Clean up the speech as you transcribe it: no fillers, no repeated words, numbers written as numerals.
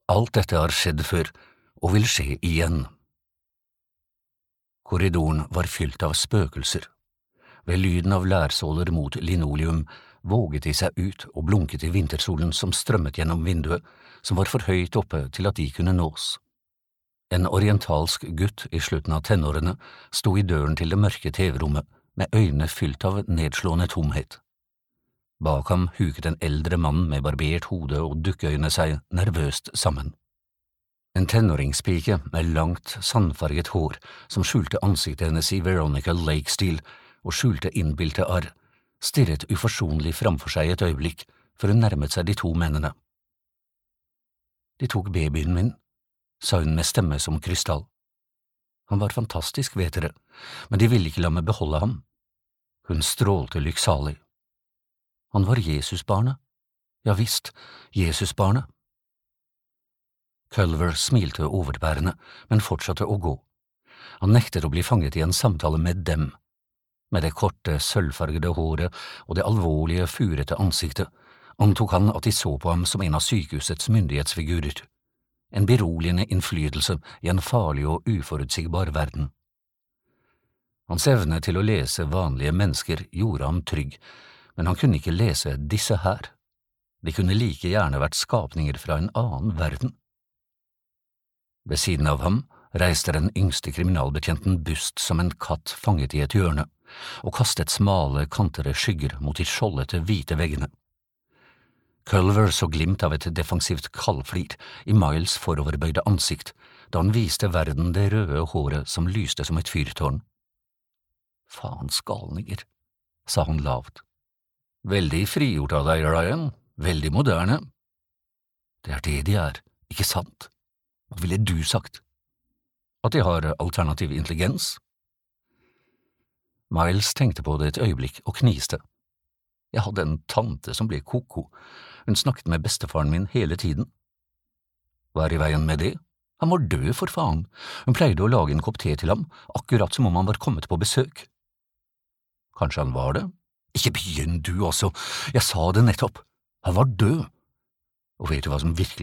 Alt dette har skjedd før, og vil skje igjen. Korridoren var fylt av spøkelser. Ved lyden av lærsåler mot linoleum våget de seg ut og blunket i vintersolen som strømmet gjennom vinduet, som var for høyt oppe til at de kunne nås. En orientalsk gutt i slutten av tenårene sto i døren til det mørke TV-rommet med øynene fylt av nedslående tomhet. Bak ham huket en eldre mann med barbert hode og dukkeøyne seg nervøst sammen. En tenåringspike med langt, sandfarget hår som skjulte ansiktet hennes i Veronica Lake-stil og skjulte innbilte arr, stirret uforsonlig framfor seg et øyeblikk før hun nærmet seg de to mennene. «De tok babyen min», sa hun med stemme som krystall. «Han var fantastisk, vet dere, men de ville ikke la meg beholde ham.» Hun strålte lykksalig. «Han var Jesusbarnet. Ja visst, Jesusbarnet.» Culver smilte overbærende, men fortsatte å gå. Han nektet å bli fanget i en samtale med dem. Med det korte, sølvfargede håret og det alvorlige, furete ansiktet antok han at de så på ham som en av sykehusets myndighetsfigurer. En beroligende innflytelse i en farlig og uforutsigbar verden. Hans evne til å lese vanlige mennesker gjorde ham trygg, men han kunne ikke lese disse her. De kunne like gjerne vært skapninger fra en annen verden. Ved siden av ham reiste den yngste kriminalbetjenten bust som en katt fanget i et hjørne, og kastet smale, kantere skygger mot de skjoldete, hvite veggene. Culver så glimt av et defensivt kaldflir i Miles foroverbøyde ansikt, da han viste verden det røde håret som lyste som et fyrtårn. «Faens galninger», sa han lavt. «Veldig frigjort av deg, Ryan. Veldig moderne.» «Det er det de er, ikke sant? Hva ville du sagt? At de har alternativ intelligens?» Miles tenkte på det et øyeblikk og kniste. «Jeg hadde en tante som ble koko. Hun snakket med bestefaren min hele tiden.» «Hva er i veien med det? Han var død, for faen. Hun pleide å lage en kopp te til ham, akkurat som om han var kommet på besøk.» «Kanskje han var det? Ikke begynn du også, jeg sa det nettopp. Han var død. Og vet du hva som virkelig